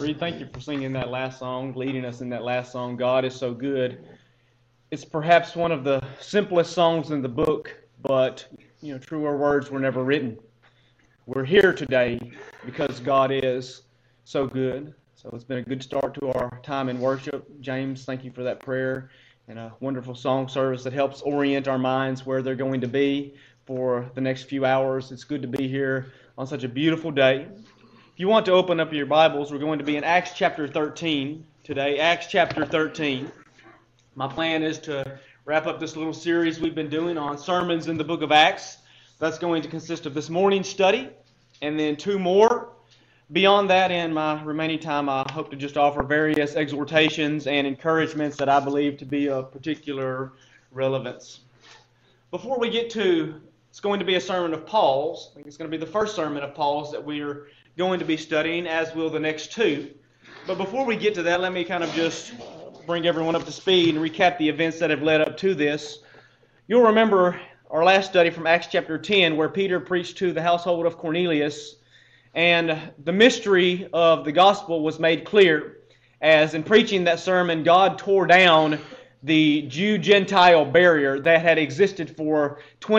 Reed, thank you for singing that last song, leading us in that last song, God is So Good. It's perhaps one of the simplest songs in the book, but truer words were never written. We're here today because God is so good. So it's been a good start to our time in worship. James, thank you for that prayer and a wonderful song service that helps orient our minds where they're going to be for the next few hours. It's good to be here on such a beautiful day. If you want to open up your Bibles, we're going to be in Acts chapter 13 today. Acts chapter 13. My plan is to wrap up this little series we've been doing on sermons in the book of Acts. That's going to consist of this morning's study and then two more. Beyond that, in my remaining time, I hope to just offer various exhortations and encouragements that I believe to be of particular relevance. Before we get to, it's going to be a sermon of Paul's. I think it's going to be the first sermon of Paul's that we're going to be studying, as will the next two. But before we get to that, let me kind of just bring everyone up to speed and recap the events that have led up to this. You'll remember our last study from Acts chapter 10, where Peter preached to the household of Cornelius, and the mystery of the gospel was made clear, as in preaching that sermon, God tore down the Jew-Gentile barrier that had existed for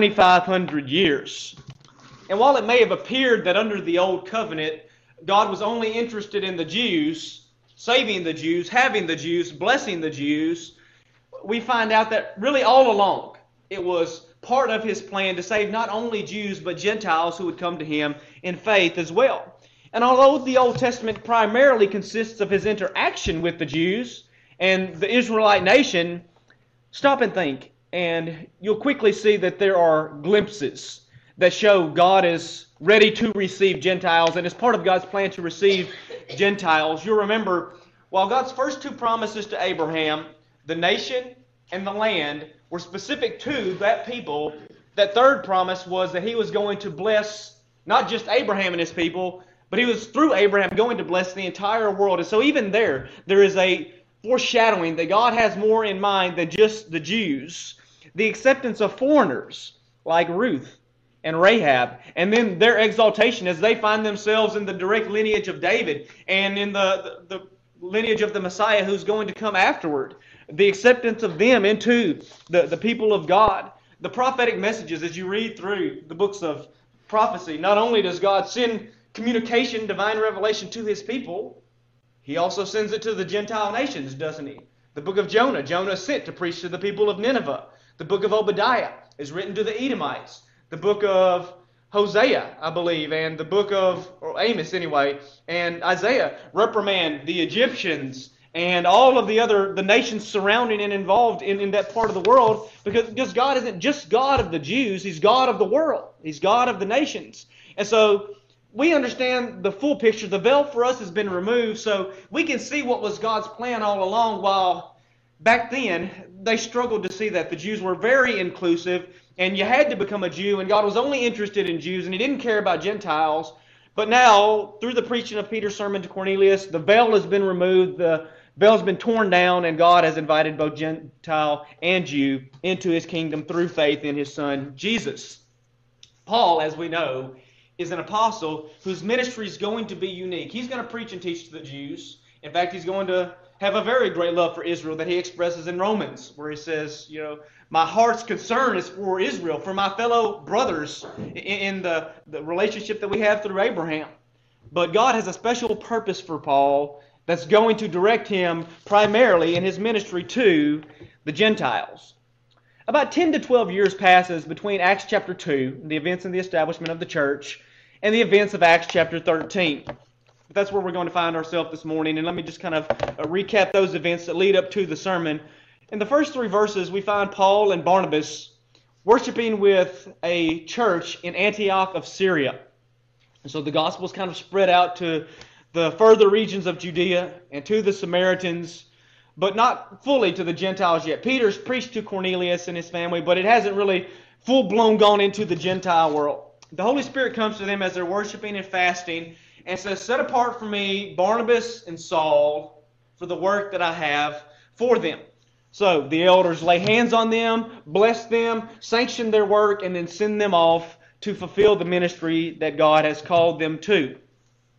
2,500 years. And while it may have appeared that under the Old Covenant, God was only interested in the Jews, saving the Jews, having the Jews, blessing the Jews, we find out that really all along it was part of His plan to save not only Jews but Gentiles who would come to Him in faith as well. And although the Old Testament primarily consists of His interaction with the Jews and the Israelite nation, stop and think, and you'll quickly see that there are glimpses that show God is ready to receive Gentiles, and as part of God's plan to receive Gentiles, you'll remember, while God's first two promises to Abraham, the nation and the land, were specific to that people, that third promise was that He was going to bless not just Abraham and his people, but He was, through Abraham, going to bless the entire world. And so even there is a foreshadowing that God has more in mind than just the Jews. The acceptance of foreigners like Ruth and Rahab, and then their exaltation as they find themselves in the direct lineage of David and in the lineage of the Messiah who's going to come afterward. The acceptance of them into the people of God. The prophetic messages, as you read through the books of prophecy, not only does God send communication, divine revelation to His people, He also sends it to the Gentile nations, doesn't He? The book of Jonah, Jonah is sent to preach to the people of Nineveh. The book of Obadiah is written to the Edomites. The book of Hosea, I believe, and the book of, or Amos anyway, and Isaiah reprimand the Egyptians and all of the nations surrounding and involved in that part of the world, because God isn't just God of the Jews, He's God of the world. He's God of the nations. And so we understand the full picture. The veil for us has been removed, so we can see what was God's plan all along, while back then they struggled to see that. The Jews were very inclusive, and you had to become a Jew, and God was only interested in Jews, and He didn't care about Gentiles. But now, through the preaching of Peter's sermon to Cornelius, the veil has been removed, the veil has been torn down, and God has invited both Gentile and Jew into His kingdom through faith in His Son, Jesus. Paul, as we know, is an apostle whose ministry is going to be unique. He's going to preach and teach to the Jews. In fact, he's going to have a very great love for Israel that he expresses in Romans, where he says, my heart's concern is for Israel, for my fellow brothers in the relationship that we have through Abraham. But God has a special purpose for Paul that's going to direct him primarily in his ministry to the Gentiles. About 10 to 12 years passes between Acts chapter 2, the events in the establishment of the church, and the events of Acts chapter 13. But that's where we're going to find ourselves this morning, and let me just kind of recap those events that lead up to the sermon. In the first three verses, we find Paul and Barnabas worshiping with a church in Antioch of Syria. And so the gospel is kind of spread out to the further regions of Judea and to the Samaritans, but not fully to the Gentiles yet. Peter's preached to Cornelius and his family, but it hasn't really full-blown gone into the Gentile world. The Holy Spirit comes to them as they're worshiping and fasting and says, set apart for me Barnabas and Saul for the work that I have for them. So the elders lay hands on them, bless them, sanction their work, and then send them off to fulfill the ministry that God has called them to.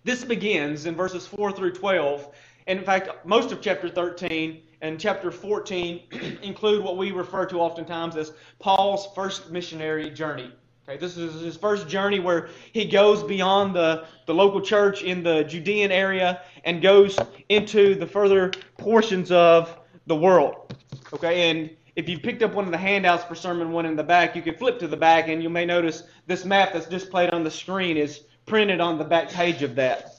This begins in verses 4 through 12. And in fact, most of chapter 13 and chapter 14 include what we refer to oftentimes as Paul's first missionary journey. Okay, this is his first journey where he goes beyond the local church in the Judean area and goes into the further portions of the world. Okay, and if you picked up one of the handouts for Sermon 1 in the back, you can flip to the back and you may notice this map that's displayed on the screen is printed on the back page of that.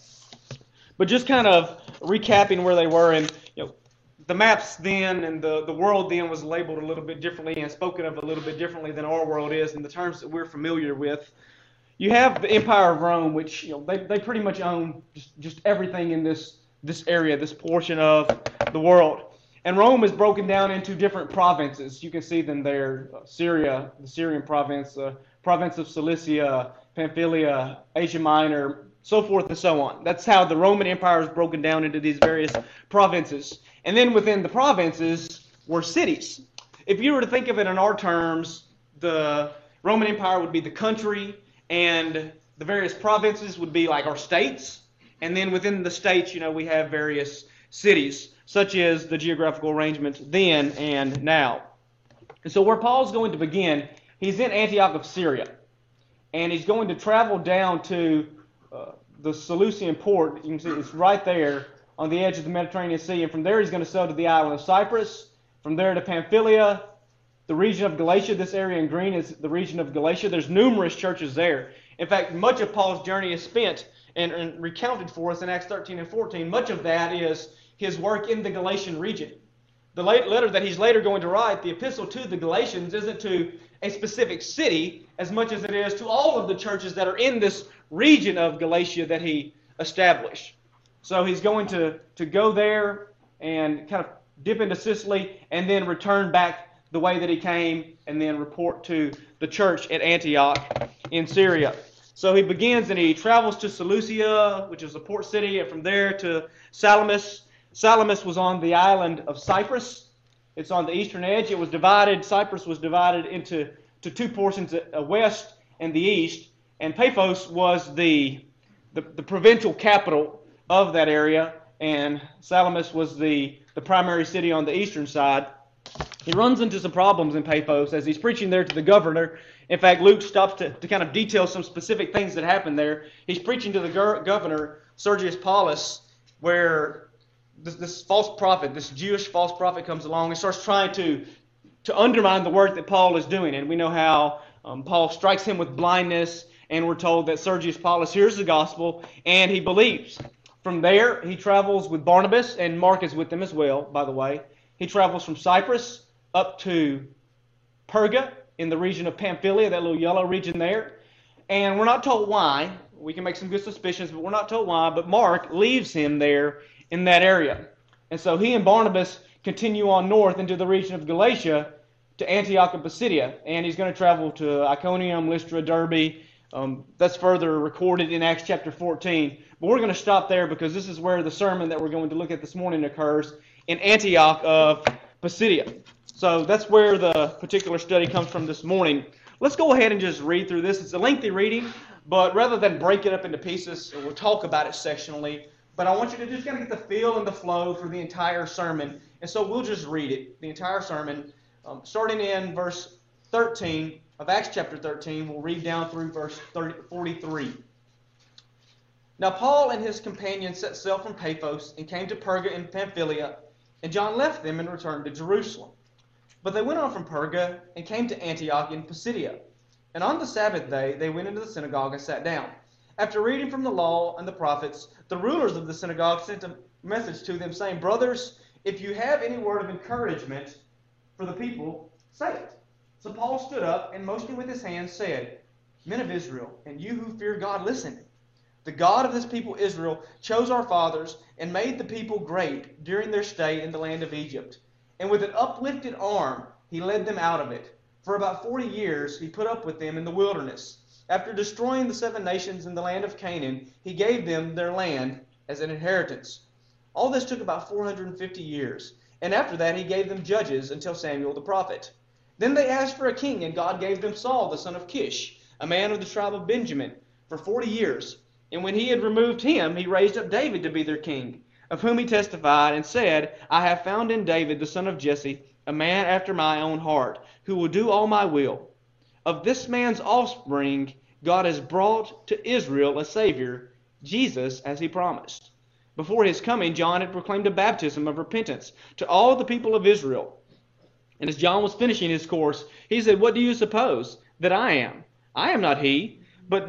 But just kind of recapping where they were, and the maps then and the world then was labeled a little bit differently and spoken of a little bit differently than our world is in the terms that we're familiar with. You have the Empire of Rome, which they pretty much own just everything in this area, this portion of the world. And Rome is broken down into different provinces. You can see them there: Syria, the Syrian province, province of Cilicia, Pamphylia, Asia Minor, so forth and so on. That's how the Roman Empire is broken down into these various provinces. And then within the provinces were cities. If you were to think of it in our terms, the Roman Empire would be the country, and the various provinces would be like our states. And then within the states, we have various cities, such as the geographical arrangement then and now. And so where Paul's going to begin, he's in Antioch of Syria. And he's going to travel down to the Seleucian port. You can see it's right there on the edge of the Mediterranean Sea. And from there he's going to sail to the island of Cyprus. From there to Pamphylia, the region of Galatia. This area in green is the region of Galatia. There's numerous churches there. In fact, much of Paul's journey is spent and recounted for us in Acts 13 and 14. Much of that is his work in the Galatian region. The letter that he's later going to write, the epistle to the Galatians, isn't to a specific city as much as it is to all of the churches that are in this region of Galatia that he established. So he's going to go there and kind of dip into Sicily and then return back the way that he came and then report to the church at Antioch in Syria. So he begins and he travels to Seleucia, which is a port city, and from there to Salamis. Salamis was on the island of Cyprus. It's on the eastern edge. It was divided. Cyprus was divided into two portions, west and the east. And Paphos was the provincial capital of that area, and Salamis was the primary city on the eastern side. He runs into some problems in Paphos as he's preaching there to the governor. In fact, Luke stops to kind of detail some specific things that happened there. He's preaching to the governor, Sergius Paulus, where this false prophet, this Jewish false prophet comes along and starts trying to undermine the work that Paul is doing. And we know how Paul strikes him with blindness, and we're told that Sergius Paulus hears the gospel and he believes. From there, he travels with Barnabas, and Mark is with them as well, by the way. He travels from Cyprus up to Perga in the region of Pamphylia, that little yellow region there. And we're not told why. We can make some good suspicions, but we're not told why. But Mark leaves him there in that area. And so he and Barnabas continue on north into the region of Galatia to Antioch of Pisidia. And he's going to travel to Iconium, Lystra, Derbe. That's further recorded in Acts chapter 14. But we're going to stop there because this is where the sermon that we're going to look at this morning occurs, in Antioch of Pisidia. So that's where the particular study comes from this morning. Let's go ahead and just read through this. It's a lengthy reading, but rather than break it up into pieces, we'll talk about it sectionally. But I want you to just kind of get the feel and the flow for the entire sermon. And so we'll just read it, the entire sermon, starting in verse 13 of Acts chapter 13. We'll read down through verse 43. Now Paul and his companions set sail from Paphos and came to Perga in Pamphylia, and John left them and returned to Jerusalem. But they went on from Perga and came to Antioch in Pisidia. And on the Sabbath day they went into the synagogue and sat down. After reading from the law and the prophets, the rulers of the synagogue sent a message to them, saying, "Brothers, if you have any word of encouragement for the people, say it." So Paul stood up and motioning with his hand said, "Men of Israel, and you who fear God, listen. The God of this people Israel chose our fathers and made the people great during their stay in the land of Egypt. And with an uplifted arm he led them out of it. For about 40 years he put up with them in the wilderness. After destroying the 7 nations in the land of Canaan, he gave them their land as an inheritance. All this took about 450 years. And after that he gave them judges until Samuel the prophet. Then they asked for a king, and God gave them Saul the son of Kish, a man of the tribe of Benjamin, for 40 years. And when he had removed him, he raised up David to be their king, of whom he testified and said, I have found in David the son of Jesse, a man after my own heart, who will do all my will. Of this man's offspring God has brought to Israel a Savior, Jesus, as he promised. Before his coming, John had proclaimed a baptism of repentance to all the people of Israel. And as John was finishing his course, he said, What do you suppose that I am? I am not he, but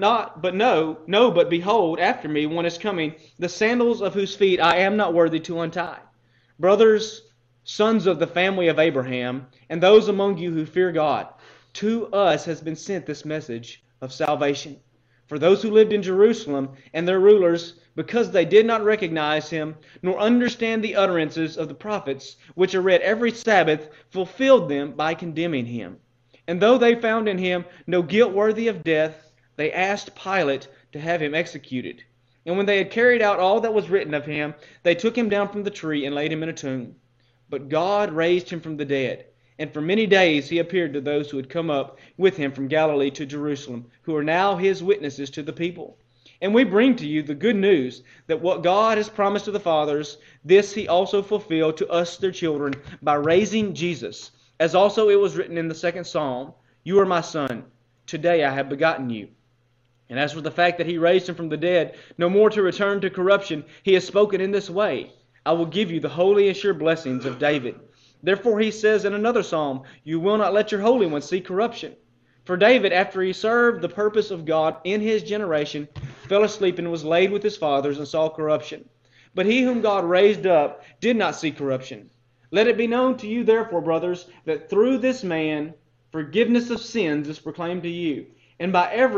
behold, after me one is coming, the sandals of whose feet I am not worthy to untie. Brothers, sons of the family of Abraham, and those among you who fear God, to us has been sent this message of salvation. For those who lived in Jerusalem and their rulers, because they did not recognize him, nor understand the utterances of the prophets, which are read every Sabbath, fulfilled them by condemning him. And though they found in him no guilt worthy of death, they asked Pilate to have him executed. And when they had carried out all that was written of him, they took him down from the tree and laid him in a tomb. But God raised him from the dead. And for many days he appeared to those who had come up with him from Galilee to Jerusalem, who are now his witnesses to the people. And we bring to you the good news that what God has promised to the fathers, this he also fulfilled to us their children by raising Jesus. As also it was written in the second psalm, You are my son, today I have begotten you. And as for the fact that he raised him from the dead, no more to return to corruption, he has spoken in this way, I will give you the holy and sure blessings of David. Therefore he says in another psalm, You will not let your Holy One see corruption. For David, after he served the purpose of God in his generation, fell asleep and was laid with his fathers and saw corruption. But he whom God raised up did not see corruption. Let it be known to you therefore, brothers, that through this man forgiveness of sins is proclaimed to you. And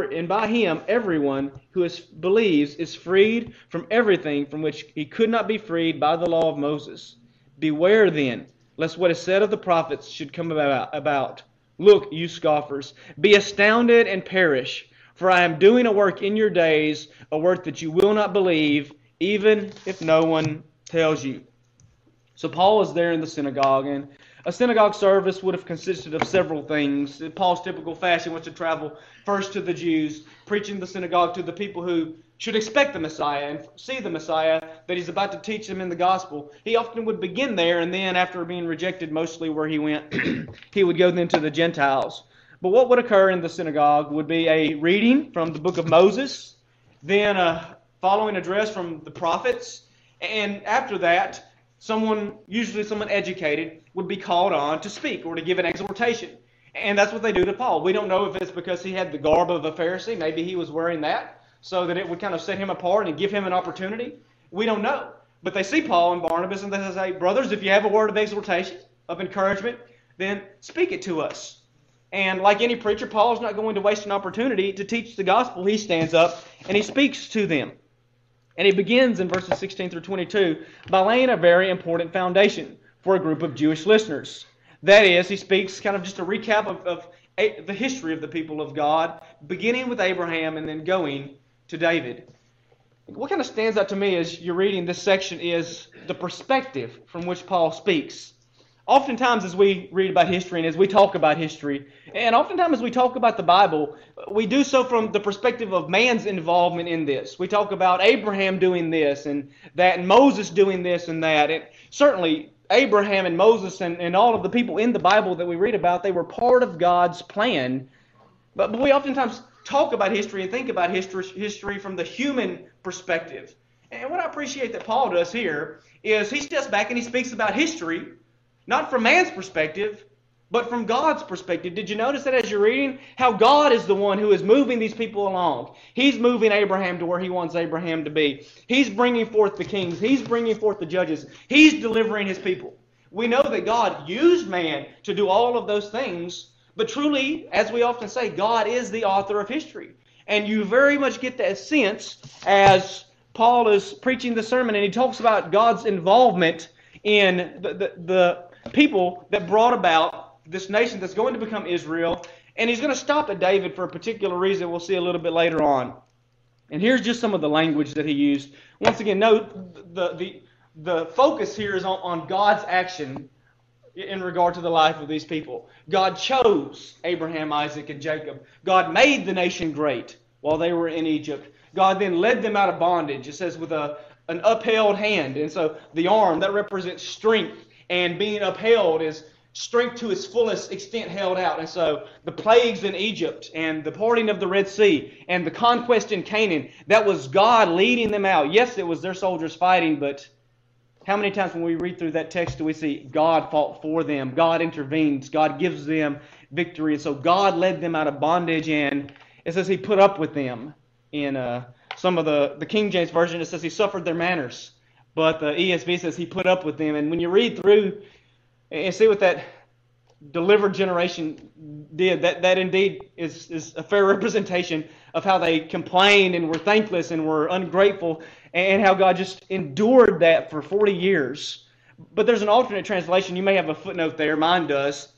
by him everyone who believes is freed from everything from which he could not be freed by the law of Moses. Beware then, lest what is said of the prophets should come about. Look, you scoffers, be astounded and perish, for I am doing a work in your days, a work that you will not believe, even if no one tells you. So Paul is there in the synagogue, and a synagogue service would have consisted of several things. In Paul's typical fashion was to travel first to the Jews, preaching the synagogue to the people who should expect the Messiah and see the Messiah that he's about to teach them in the gospel. He often would begin there, and then after being rejected mostly where he went, he would go then to the Gentiles. But what would occur in the synagogue would be a reading from the book of Moses, then a following address from the prophets, and after that, usually someone educated, would be called on to speak or to give an exhortation. And that's what they do to Paul. We don't know if it's because he had the garb of a Pharisee. Maybe he was wearing that so that it would kind of set him apart and give him an opportunity. We don't know. But they see Paul and Barnabas and they say, brothers, if you have a word of exhortation, of encouragement, then speak it to us. And like any preacher, Paul's not going to waste an opportunity to teach the gospel. He stands up and he speaks to them. And he begins in verses 16 through 22 by laying a very important foundation for a group of Jewish listeners. That is, he speaks kind of just a recap of the history of the people of God, beginning with Abraham and then going to David. What kind of stands out to me as you're reading this section is the perspective from which Paul speaks. Oftentimes as we read about history and as we talk about history, and oftentimes as we talk about the Bible, we do so from the perspective of man's involvement in this. We talk about Abraham doing this and that, and Moses doing this and that. And certainly Abraham and Moses and all of the people in the Bible that we read about, they were part of God's plan. But we oftentimes talk about history and think about history from the human perspective. And what I appreciate that Paul does here is he steps back and he speaks about history, not from man's perspective, but from God's perspective. Did you notice that as you're reading? How God is the one who is moving these people along. He's moving Abraham to where he wants Abraham to be. He's bringing forth the kings. He's bringing forth the judges. He's delivering his people. We know that God used man to do all of those things, but truly, as we often say, God is the author of history. And you very much get that sense as Paul is preaching the sermon and he talks about God's involvement in the people that brought about this nation that's going to become Israel. And he's going to stop at David for a particular reason we'll see a little bit later on. And here's just some of the language that he used. Once again, note the focus here is on God's action in regard to the life of these people. God chose Abraham, Isaac, and Jacob. God made the nation great. while they were in Egypt. God then led them out of bondage, it says, with an upheld hand. And so the arm, that represents strength, and being upheld is strength to its fullest extent held out. And so the plagues in Egypt and the parting of the Red Sea and the conquest in Canaan, that was God leading them out. Yes, it was their soldiers fighting, but how many times when we read through that text do we see God fought for them, God intervenes, God gives them victory. And so God led them out of bondage, and it says He put up with them. In some of the King James Version, it says He suffered their manners. But the ESV says He put up with them. And when you read through and see what that delivered generation did, that indeed is a fair representation of how they complained and were thankless and were ungrateful, and how God just endured that for 40 years. But there's an alternate translation. You may have a footnote there. Mine does.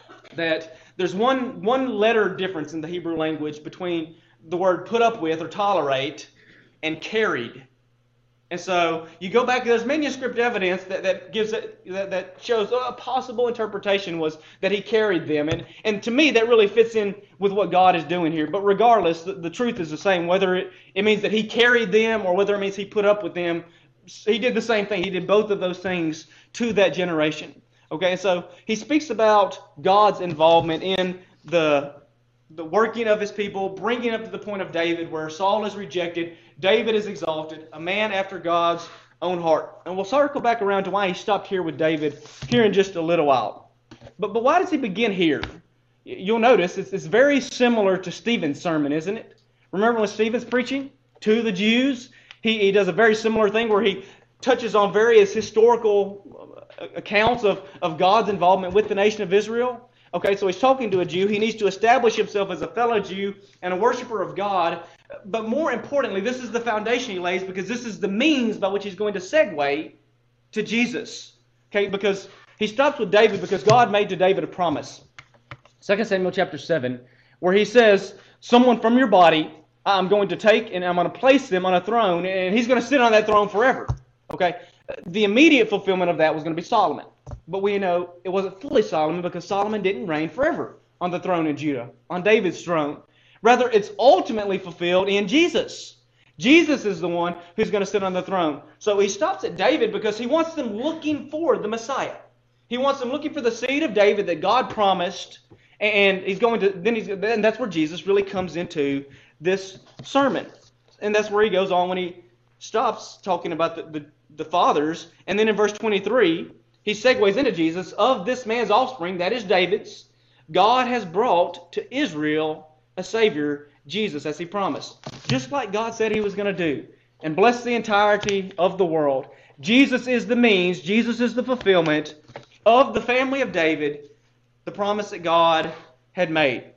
That there's one letter difference in the Hebrew language between the word put up with or tolerate and carried. And so you go back, there's manuscript evidence that gives that shows a possible interpretation was that He carried them. And to me, that really fits in with what God is doing here. But regardless, the truth is the same. Whether it means that He carried them or whether it means He put up with them, He did the same thing. He did both of those things to that generation. Okay, so He speaks about God's involvement in the working of His people, bringing up to the point of David where Saul is rejected, David is exalted, a man after God's own heart. And we'll circle back around to why He stopped here with David here in just a little while. But why does He begin here? You'll notice it's very similar to Stephen's sermon, isn't it? Remember when Stephen's preaching to the Jews? He does a very similar thing where he touches on various historical accounts of God's involvement with the nation of Israel. Okay, so he's talking to a Jew. He needs to establish himself as a fellow Jew and a worshiper of God. But more importantly, this is the foundation he lays, because this is the means by which he's going to segue to Jesus. Okay, because he stops with David because God made to David a promise. 2 Samuel chapter 7, where He says, someone from your body I'm going to take and I'm going to place them on a throne, and he's going to sit on that throne forever. Okay, the immediate fulfillment of that was going to be Solomon. But we know it wasn't fully Solomon because Solomon didn't reign forever on the throne in Judah, on David's throne. Rather, it's ultimately fulfilled in Jesus. Jesus is the one who's going to sit on the throne. So he stops at David because he wants them looking for the Messiah. He wants them looking for the seed of David that God promised, and then that's where Jesus really comes into this sermon. And that's where he goes on when he stops talking about the fathers. And then in verse 23, he segues into Jesus. Of this man's offspring, that is David's, God has brought to Israel a Savior, Jesus, as He promised. Just like God said He was going to do. And bless the entirety of the world. Jesus is the means, Jesus is the fulfillment of the family of David, the promise that God had made.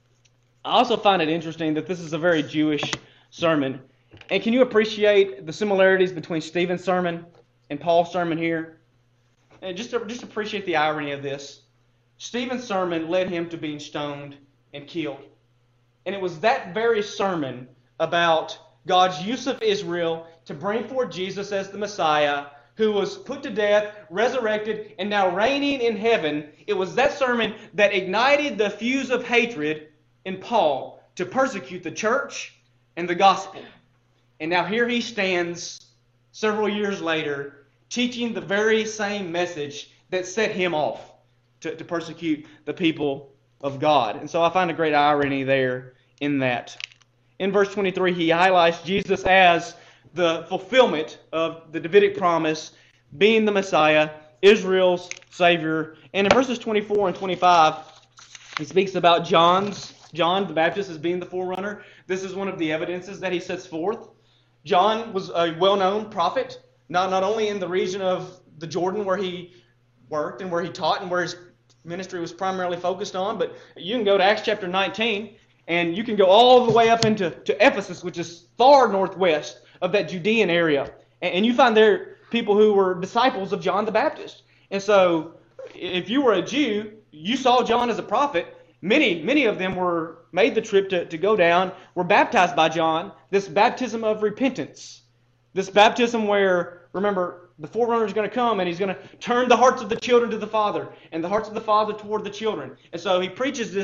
I also find it interesting that this is a very Jewish sermon. And can you appreciate the similarities between Stephen's sermon and Paul's sermon here? And just appreciate the irony of this. Stephen's sermon led him to being stoned and killed. And it was that very sermon about God's use of Israel to bring forth Jesus as the Messiah, who was put to death, resurrected, and now reigning in heaven. It was that sermon that ignited the fuse of hatred in Paul to persecute the church and the gospel. And now here he stands several years later teaching the very same message that set him off to persecute the people of God. And so I find a great irony there in that. In verse 23, he highlights Jesus as the fulfillment of the Davidic promise, being the Messiah, Israel's Savior. And in verses 24 and 25, he speaks about John the Baptist as being the forerunner. This is one of the evidences that he sets forth. John was a well-known prophet, not only in the region of the Jordan where he worked and where he taught and where his ministry was primarily focused on, but you can go to Acts chapter 19 and you can go all the way up into Ephesus, which is far northwest of that Judean area. And you find there people who were disciples of John the Baptist. And so if you were a Jew, you saw John as a prophet. Many of them made the trip to go down, were baptized by John, this baptism of repentance. This baptism where, remember, the forerunner is going to come and he's going to turn the hearts of the children to the Father and the hearts of the Father toward the children. And so he preaches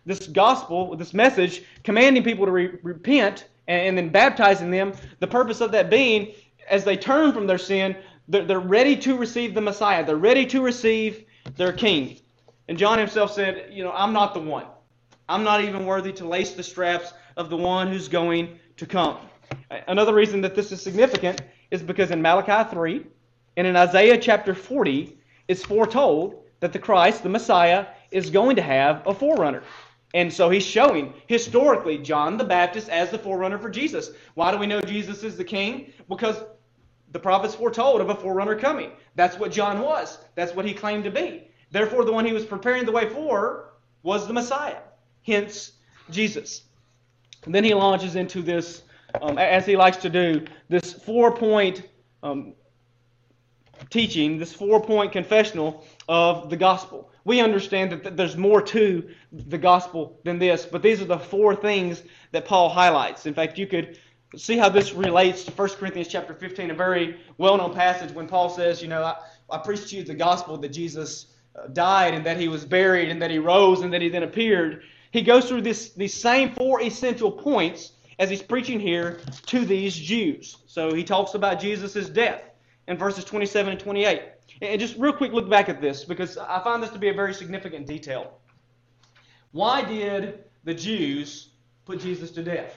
this gospel, this message, commanding people to repent and then baptizing them, the purpose of that being, as they turn from their sin, they're ready to receive the Messiah. They're ready to receive their King. And John himself said, I'm not the one. I'm not even worthy to lace the straps of the one who's going to come. Another reason that this is significant is because in Malachi 3 and in Isaiah chapter 40, it's foretold that the Christ, the Messiah, is going to have a forerunner. And so he's showing, historically, John the Baptist as the forerunner for Jesus. Why do we know Jesus is the king? Because the prophets foretold of a forerunner coming. That's what John was. That's what he claimed to be. Therefore, the one he was preparing the way for was the Messiah. Hence, Jesus. And then he launches into this, as he likes to do, this 4-point teaching, this 4-point confessional of the gospel. We understand that there's more to the gospel than this, but these are the 4 things that Paul highlights. In fact, you could see how this relates to 1 Corinthians chapter 15, a very well-known passage when Paul says, I preached to you the gospel that Jesus died and that he was buried and that he rose and that he then appeared. He goes through these same 4 essential points as he's preaching here to these Jews. So he talks about Jesus' death in verses 27 and 28. And just real quick look back at this, because I find this to be a very significant detail. Why did the Jews put Jesus to death?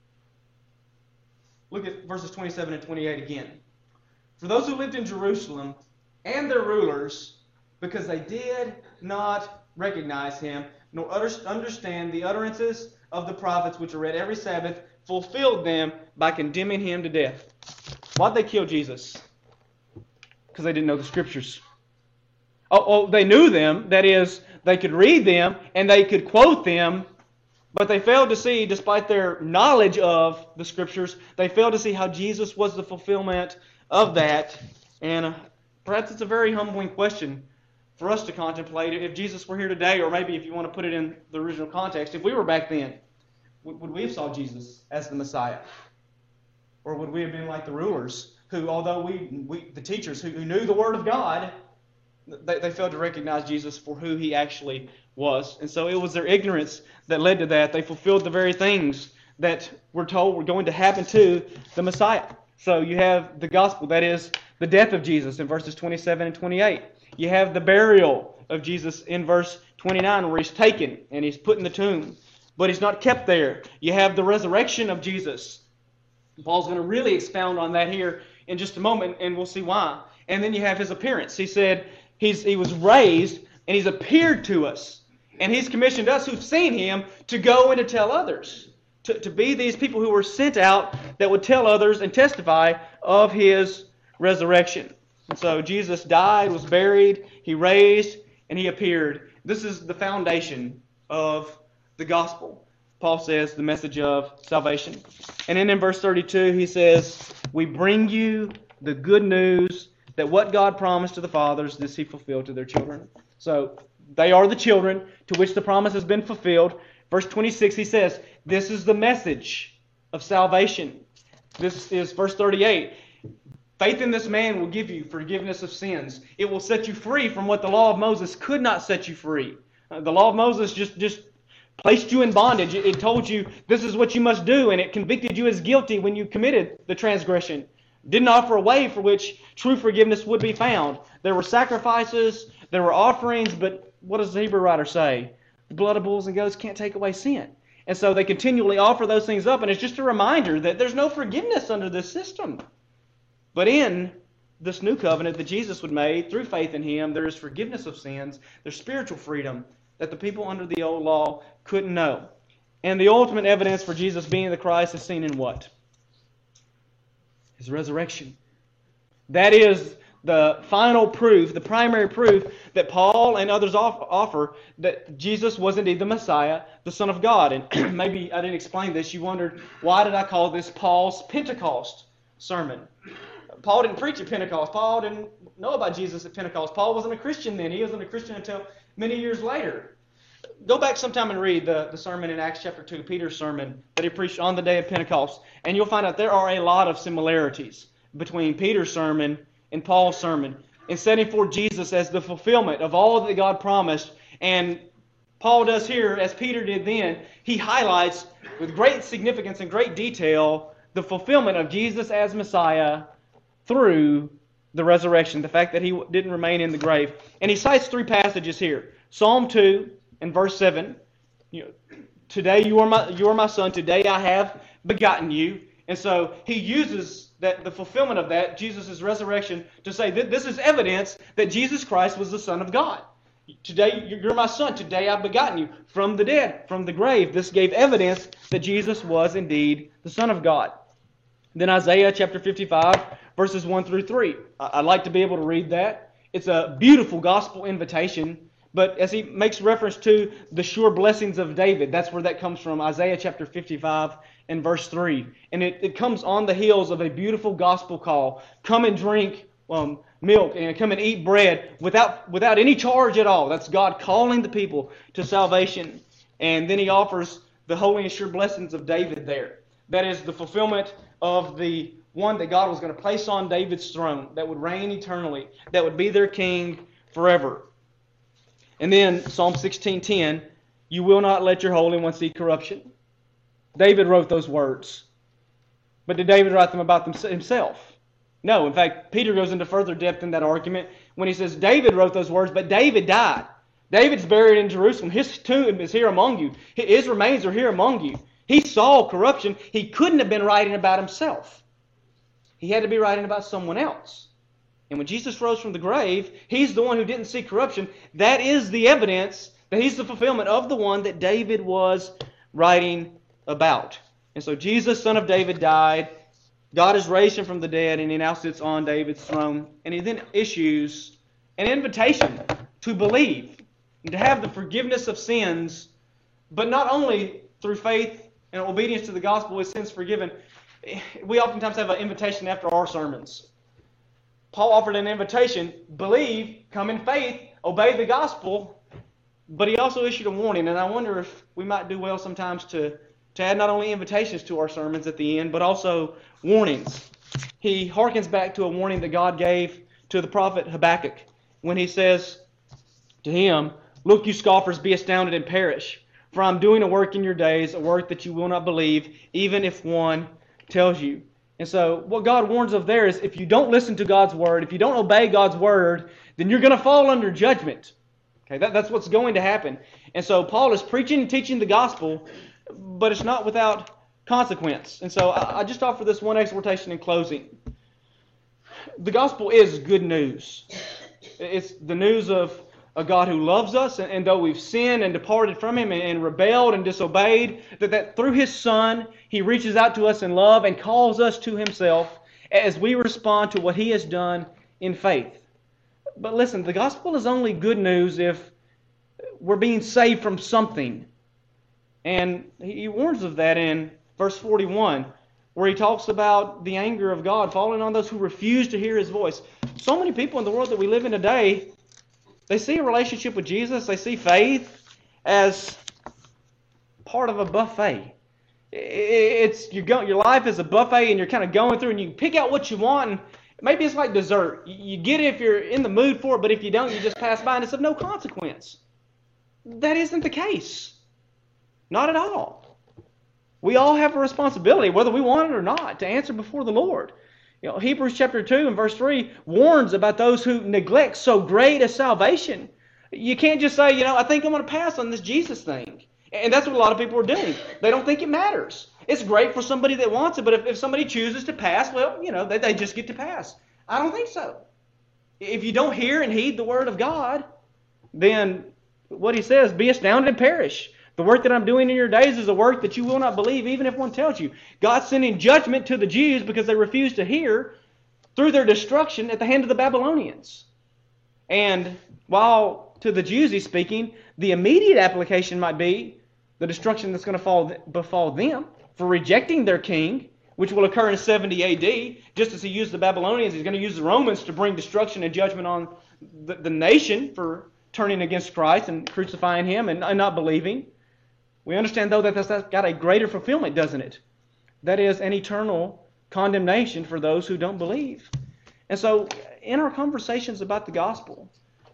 Look at verses 27 and 28 again. For those who lived in Jerusalem and their rulers, because they did not recognize him, nor understand the utterances of the prophets which are read every Sabbath, fulfilled them by condemning him to death. Why'd they kill Jesus? Because they didn't know the Scriptures. They knew them. That is, they could read them and they could quote them, but they failed to see, despite their knowledge of the Scriptures, they failed to see how Jesus was the fulfillment of that. And perhaps it's a very humbling question for us to contemplate. If Jesus were here today, or maybe if you want to put it in the original context, if we were back then, would we have saw Jesus as the Messiah? Or would we have been like the rulers who, although the teachers who knew the Word of God, they failed to recognize Jesus for who he actually was. And so it was their ignorance that led to that. They fulfilled the very things that we're told were going to happen to the Messiah. So you have the gospel, that is the death of Jesus in verses 27 and 28. You have the burial of Jesus in verse 29 where he's taken and he's put in the tomb. But he's not kept there. You have the resurrection of Jesus. Paul's going to really expound on that here in just a moment, and we'll see why. And then you have his appearance. He said he was raised, and he's appeared to us. And he's commissioned us who've seen him to go and to tell others. To be these people who were sent out that would tell others and testify of his resurrection. And so Jesus died, was buried, he raised, and he appeared. This is the foundation of the gospel. Paul says the message of salvation. And then in verse 32 he says, we bring you the good news that what God promised to the fathers, this he fulfilled to their children. So they are the children to which the promise has been fulfilled. Verse 26 he says, this is the message of salvation. This is verse 38. Faith in this man will give you forgiveness of sins. It will set you free from what the law of Moses could not set you free. The law of Moses just placed you in bondage. It told you this is what you must do, and it convicted you as guilty when you committed the transgression. Didn't offer a way for which true forgiveness would be found. There were sacrifices, there were offerings, but what does the Hebrew writer say? The blood of bulls and goats can't take away sin. And so they continually offer those things up, and it's just a reminder that there's no forgiveness under this system. But in this new covenant that Jesus would make through faith in him, there is forgiveness of sins, there's spiritual freedom that the people under the old law couldn't know. And the ultimate evidence for Jesus being the Christ is seen in what? His resurrection. That is the final proof, the primary proof that Paul and others offer that Jesus was indeed the Messiah, the Son of God. And maybe I didn't explain this. You wondered, why did I call this Paul's Pentecost sermon? Paul didn't preach at Pentecost. Paul didn't know about Jesus at Pentecost. Paul wasn't a Christian then. He wasn't a Christian until many years later. Go back sometime and read the sermon in Acts chapter 2, Peter's sermon that he preached on the day of Pentecost. And you'll find out there are a lot of similarities between Peter's sermon and Paul's sermon in setting forth Jesus as the fulfillment of all that God promised and Paul does here, as Peter did then, he highlights with great significance and great detail the fulfillment of Jesus as Messiah through the resurrection, the fact that he didn't remain in the grave. And he cites 3 passages here. Psalm 2 and verse 7. Today you are my son, today I have begotten you. And so he uses the fulfillment of that, Jesus' resurrection, to say that this is evidence that Jesus Christ was the Son of God. Today you're my son, today I've begotten you from the dead, from the grave. This gave evidence that Jesus was indeed the Son of God. Then Isaiah chapter 55, verses 1 through 3. I'd like to be able to read that. It's a beautiful gospel invitation. But as he makes reference to the sure blessings of David, that's where that comes from, Isaiah chapter 55 and verse 3. And it comes on the heels of a beautiful gospel call. Come and drink milk and come and eat bread without any charge at all. That's God calling the people to salvation. And then he offers the holy and sure blessings of David there. That is the fulfillment of the one that God was going to place on David's throne, that would reign eternally, that would be their king forever. And then Psalm 16:10, you will not let your Holy One see corruption. David wrote those words. But did David write them about himself? No. In fact, Peter goes into further depth in that argument when he says David wrote those words, but David died. David's buried in Jerusalem. His tomb is here among you. His remains are here among you. He saw corruption. He couldn't have been writing about himself. He had to be writing about someone else. And when Jesus rose from the grave, he's the one who didn't see corruption. That is the evidence that he's the fulfillment of the one that David was writing about. And so Jesus, son of David, died. God has raised him from the dead, and he now sits on David's throne. And he then issues an invitation to believe and to have the forgiveness of sins, but not only through faith and obedience to the gospel with sins forgiven. We oftentimes have an invitation after our sermons. Paul offered an invitation, believe, come in faith, obey the gospel, but he also issued a warning, and I wonder if we might do well sometimes to add not only invitations to our sermons at the end, but also warnings. He harkens back to a warning that God gave to the prophet Habakkuk when he says to him, look, you scoffers, be astounded and perish, for I'm doing a work in your days, a work that you will not believe, even if one tells you. And so what God warns of there is if you don't listen to God's word, if you don't obey God's word, then you're going to fall under judgment. Okay, that's what's going to happen. And so Paul is preaching and teaching the gospel, but it's not without consequence. And so I just offer this one exhortation in closing. The gospel is good news. It's the news of a God who loves us, and though we've sinned and departed from him and rebelled and disobeyed, that through his Son, he reaches out to us in love and calls us to himself as we respond to what he has done in faith. But listen, the gospel is only good news if we're being saved from something. And he warns of that in verse 41, where he talks about the anger of God falling on those who refuse to hear his voice. So many people in the world that we live in today, they see a relationship with Jesus, they see faith as part of a buffet. Your life is a buffet, and you're kind of going through, and you pick out what you want, and maybe it's like dessert. You get it if you're in the mood for it, but if you don't, you just pass by, and it's of no consequence. That isn't the case. Not at all. We all have a responsibility, whether we want it or not, to answer before the Lord. Hebrews chapter 2 and verse 3 warns about those who neglect so great a salvation. You can't just say, I think I'm going to pass on this Jesus thing. And that's what a lot of people are doing. They don't think it matters. It's great for somebody that wants it, but if somebody chooses to pass, well, they just get to pass. I don't think so. If you don't hear and heed the word of God, then what he says, be astounded and perish. The work that I'm doing in your days is a work that you will not believe, even if one tells you. God's sending judgment to the Jews because they refused to hear through their destruction at the hand of the Babylonians. And while to the Jews he's speaking, the immediate application might be the destruction that's going to befall them for rejecting their king, which will occur in 70 A.D. Just as he used the Babylonians, he's going to use the Romans to bring destruction and judgment on the nation for turning against Christ and crucifying him and not believing. We understand, though, that that's got a greater fulfillment, doesn't it? That is an eternal condemnation for those who don't believe. And so in our conversations about the gospel,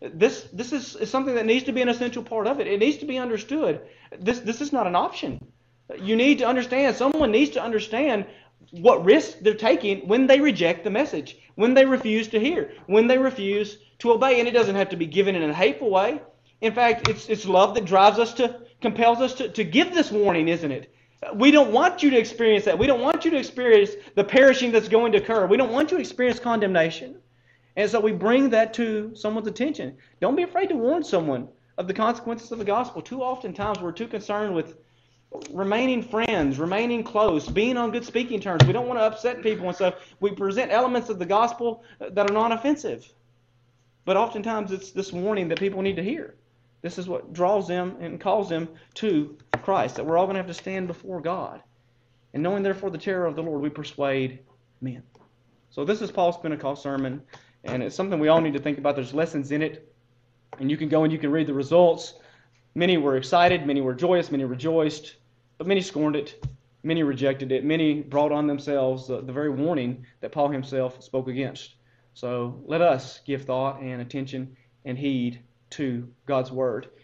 This is something that needs to be an essential part of it. It needs to be understood. This is not an option. You need to understand, someone needs to understand what risks they're taking when they reject the message, when they refuse to hear, when they refuse to obey. And it doesn't have to be given in a hateful way. In fact, it's love that drives us compels us to give this warning, isn't it? We don't want you to experience that. We don't want you to experience the perishing that's going to occur. We don't want you to experience condemnation. And so we bring that to someone's attention. Don't be afraid to warn someone of the consequences of the gospel. Too often times we're too concerned with remaining friends, remaining close, being on good speaking terms. We don't want to upset people, and so we present elements of the gospel that are non-offensive. But oftentimes it's this warning that people need to hear. This is what draws them and calls them to Christ, that we're all going to have to stand before God. And knowing therefore the terror of the Lord, we persuade men. So this is Paul's Pentecost sermon, and it's something we all need to think about. There's lessons in it, and you can go and you can read the results. Many were excited, many were joyous, many rejoiced, but many scorned it, many rejected it, many brought on themselves the very warning that Paul himself spoke against. So let us give thought and attention and heed to God's Word.